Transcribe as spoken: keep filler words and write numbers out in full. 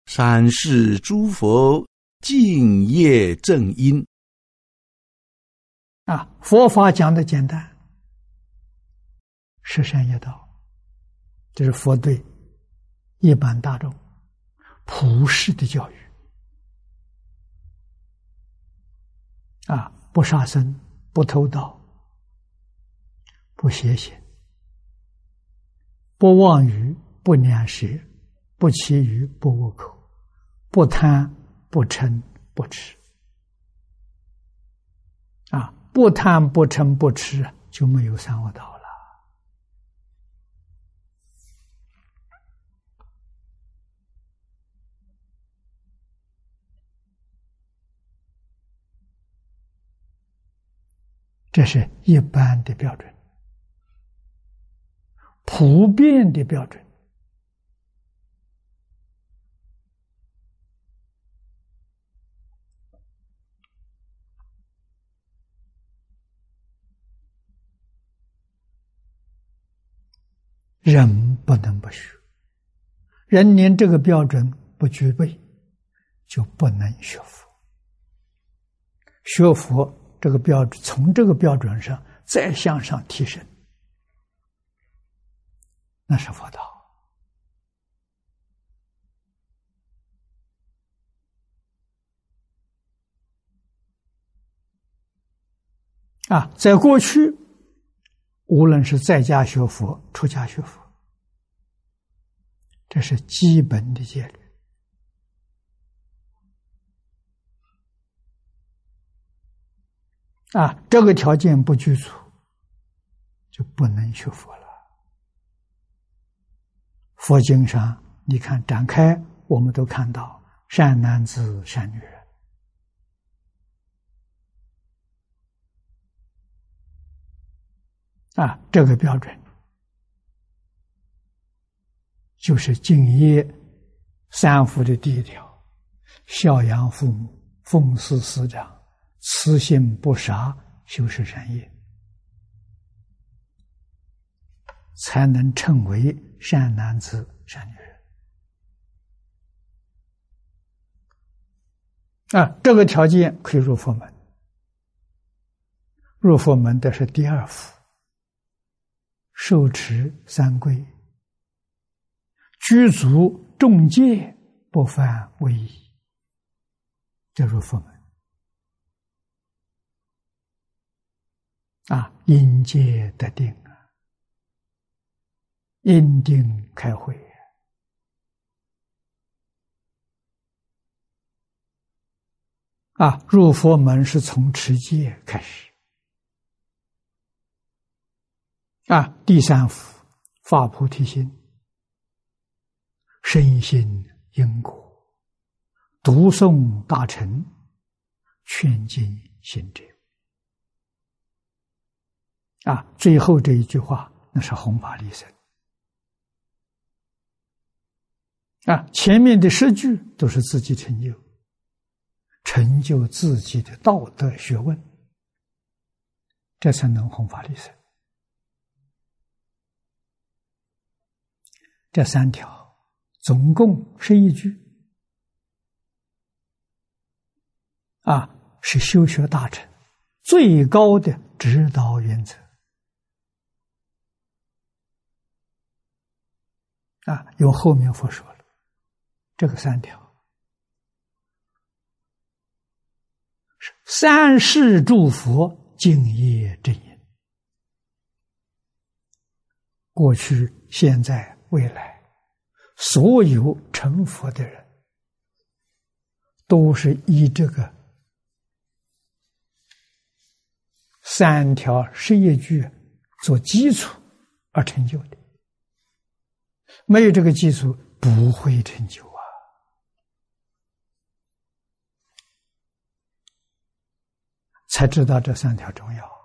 三世诸佛敬业正因。 啊，佛法讲的简单，十善业道，这是佛对一般大众普世的教育。啊，不杀生，不偷盗，不邪行，不妄语，不两舌，不绮语，不恶口，不贪，不嗔，不痴。啊，不贪不嗔不痴，就没有三恶道了。这是一般的标准，普遍的标准。人不能不学，人连这个标准不具备，就不能学佛。学佛这个标准，从这个标准上再向上提升，那是佛道。啊，在过去，无论是在家学佛、出家学佛，这是基本的戒律。啊，这个条件不具足，就不能学佛了。佛经上，你看展开，我们都看到善男子、善女人。啊，这个标准就是敬业三福的第一条：孝养父母，奉事师长，慈心不杀，修持善业，才能称为善男子、善女人。啊，这个条件可以入佛门。入佛门的是第二福。受持三规，具足众戒，不犯违仪，这入佛门。啊，因戒得定啊，因定开慧。啊，入佛门是从持戒开始。啊，第三福发菩提心，深信因果，读诵大乘，劝进行者。啊，最后这一句话，那是弘法利生。啊，前面的十句都是自己成就，成就自己的道德学问，这才能弘法利生。这三条总共十一句，啊，是修学大乘最高的指导原则。啊，有后面佛说了，这个三条是三世诸佛敬业正因，过去、现在、未来，所有成佛的人都是以这个三条十一句做基础而成就的，没有这个基础不会成就啊。才知道这三条重要。